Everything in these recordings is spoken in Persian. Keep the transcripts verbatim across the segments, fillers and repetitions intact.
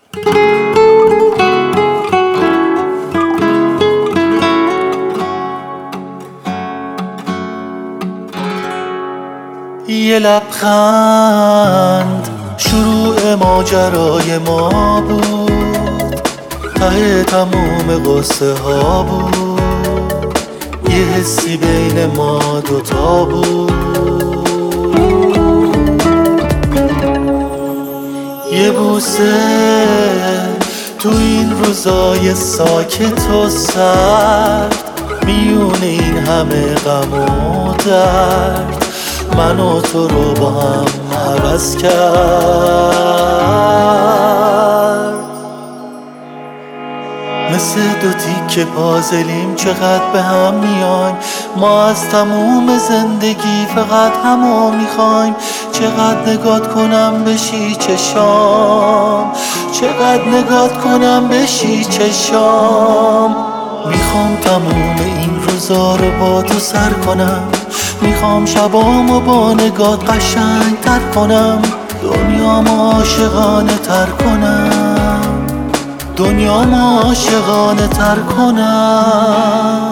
یه لبخند شروع ماجرای ما بود، ته تموم قصه ها بود، یه حسی بین ما دوتا بود، یه بوسه تو این روزای ساکت و سرد، میونه این همه غم و درد، من و تو رو با هم عوض کرد. مثل دو تیکه پازلیم چقدر به هم میایم، ما از تموم زندگی فقط همو میخوایم. چقدر نگات کنم بشی چشام، چقدر نگات کنم بشی چشام. میخوام تموم این روزا رو با تو سر کنم، میخوام شبامو با نگات قشنگ تر کنم، دنیامو عاشقانه تر کنم، دنیامو عاشقانه تر کنم.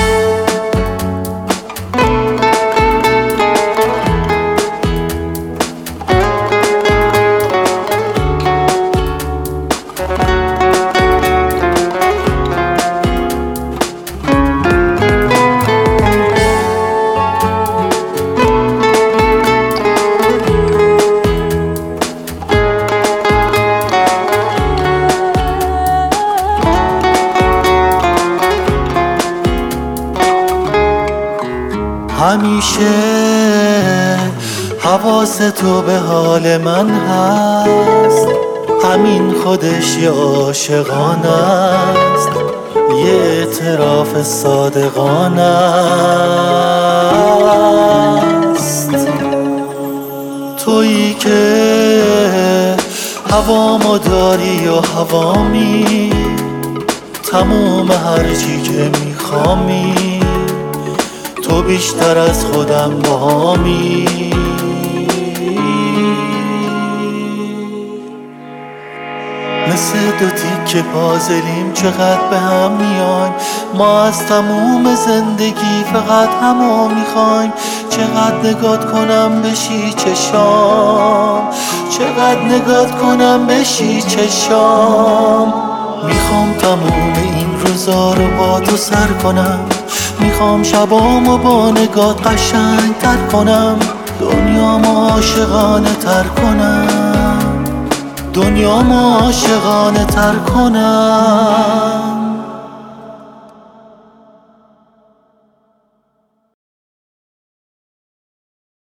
همیشه حواس تو به حال من هست، همین خودش یه عاشقانه است، یه اعتراف صادقانه است. تویی که هوامو داری و هوامی، تموم هرچی که میخوامی، تو بیشتر از خودم باهامی. مثل دو تیکه پازلیم چقدر به هم میایم، ما از تموم زندگی فقط همو میخوایم. چقدر نگات کنم بشی چشام، چقدر نگات کنم بشی چشام. میخوام تموم این روزا رو با تو سر کنم، میخوام شبامو با نگات قشنگ تر کنم، دنیامو عاشقانه تر کنم، دنیامو عاشقانه تر کنم.